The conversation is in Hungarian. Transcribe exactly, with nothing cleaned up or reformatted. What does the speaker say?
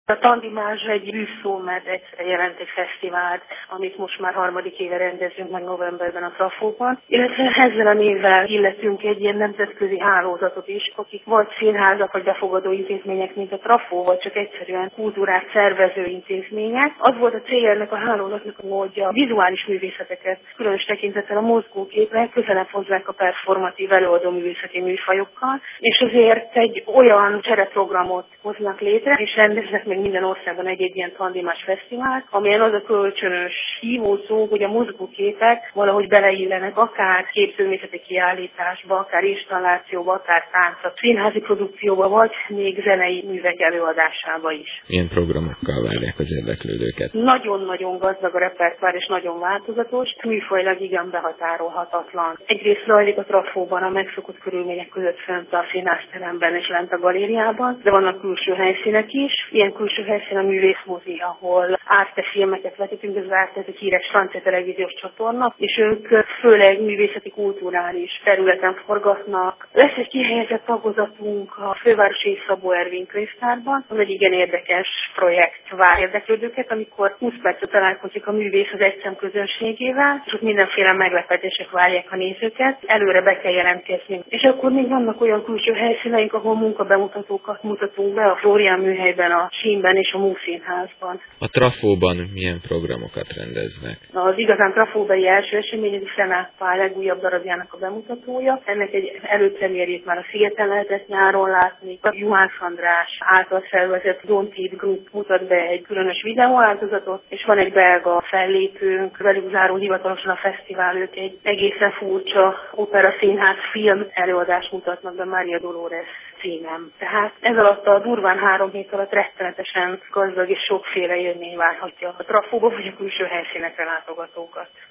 A Tandimázs egy bűvszó, mert egyszer jelent egy fesztivált, amit most már harmadik éve rendezünk meg novemberben a Trafóban. Illetve ezzel a névvel illetünk egy ilyen nemzetközi hálózatot is, akik vagy színházak, vagy befogadó intézmények, mint a Trafó, vagy csak egyszerűen kultúrát szervező intézmények. Az volt a célja ennek a hálózatnak, hogy a vizuális művészeteket, különös tekintettel a mozgóképre közelebb hozzák a performatív előadó művészeti műfajokkal, és azért egy olyan csereprogramot hoznak létre, és rendeznek meg minden országban egy-egy ilyen Tandimás fesztivált, amelyen az a kölcsönös hívószó, hogy a mozgóképek valahogy beleillenek akár képzőművészeti kiállításba, akár installációba, akár táncba, színházi produkcióba, vagy még zenei művek előadásába is. Milyen programokkal várják az érdeklődőket? Nagyon-nagyon gazdag a repertoár, és nagyon változatos, műfajilag igen behatárolhatatlan. Egyrészt zajlik a Trafóban a megszokott körülmények között fönt a színházteremben és lent a galériában, de vannak külső helyszínek is. Ilyen külső helyszín a művészmozi, ahol Arte filmeket vetítünk, ez az Arte, ez egy híres francia televíziós csatorna, és ők főleg művészeti kulturális területen forgatnak. Lesz egy kihelyezett tagozatunk a fővárosi Szabó Ervin könyvtárban, az egy igen érdekes projekt vár érdeklődőket, amikor húsz percet találkozik a művész az egyszem közönségével, és ott mindenféle meglepetések várják a nézőket, előre be kell jelentkezni. És akkor még vannak olyan külső helyszíneink, ahol munkabemutatókat mutatunk be a Flórián műhelyben, a Sínben és a Múszínházban. A Trafóban milyen programokat rendeznek? Az igazán trafóbeli első esemény, ez a Szenát Pál legújabb darabjának a bemutatója. Ennek egy előpremierjét már a Szigeten lehetett nyáron látni. A Juhász András által szervezett Don't Eat Group mutat be egy különös videóáldozatot, és van egy belga fellépőnk, velük záró hivatalosan a fesztivál, ők egy egészen furcsa opera színház film előadást mutatnak be Maria Dolores címem. Tehát ez alatt a durván három hét alatt rettenetesen gazdag és sokféle élmény várhatja a Trafóba vagy a külső helyszínekre látogatókat.